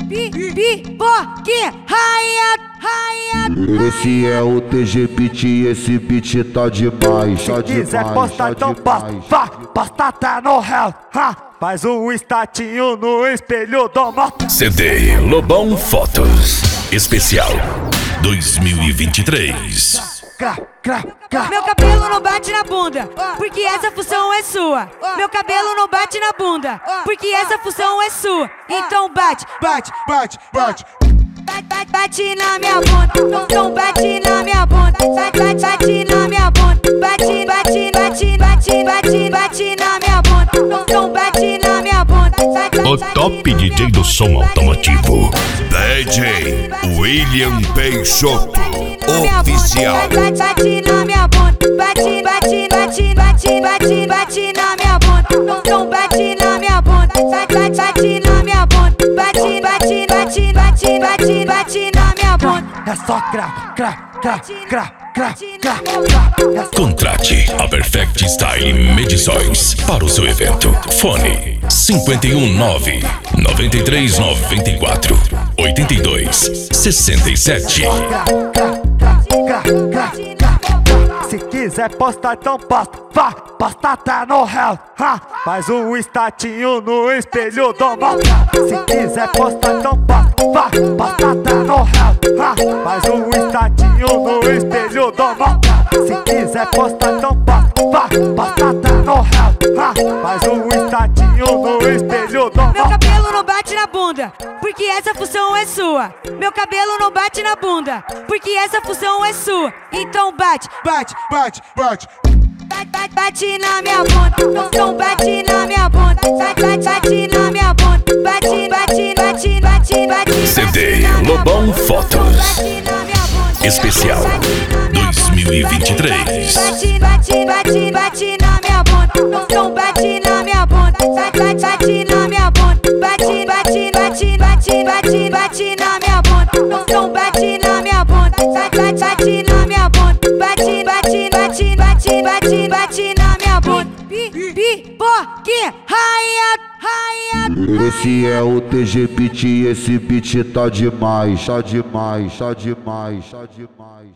Pipoque, raia. Esse é o TG Beat, esse beat tá demais. Se quiser postar, então posta. Vá, posta tá no réu. Faz um estatinho no espelho do moto. CD Lobão Fotos Especial 2023. Meu cabelo não bate na bunda, porque essa função é sua. Meu cabelo não bate na bunda, porque essa função é sua. Então bate. Bate na minha bunda, então bate na minha bunda. Bate na minha bunda, bate na minha bunda, então bate na minha bunda. O top DJ do som automotivo, DJ William Peixoto Oficial. Bate na minha bunda, bate na minha bunda, então bate na minha bunda. Bate na minha bunda, bate na minha bunda. É só Contrate a Perfect Style Medições para o seu evento. Fone 519 9394 82 67. Se quiser postar, então posta. Vá, posta tá no réu. Faz um estatinho no espelho do moto. Se quiser postar, então posta. Vá, posta tá no réu. Faz um estatinho no espelho do moto. Se quiser postar, então posta. Vá, posta tá no réu. Faz um estatinho no espelho do moto. Meu cabelo não bate na bunda, porque essa função é sua. Meu cabelo não bate na bunda, porque essa função é sua. Então bate. Bate na minha bunda, então bate na minha bunda. Bate na minha bunda, bate. CD Lobão Fotos Especial 2023. Bate na minha bunda, então bate na minha bunda. Bate na minha bunda, bate na minha bunda, então bate na minha bunda. Bate na minha bunda, bate na minha bunda. Pipoque, raia. Esse é o TG Beat, esse beat tá demais.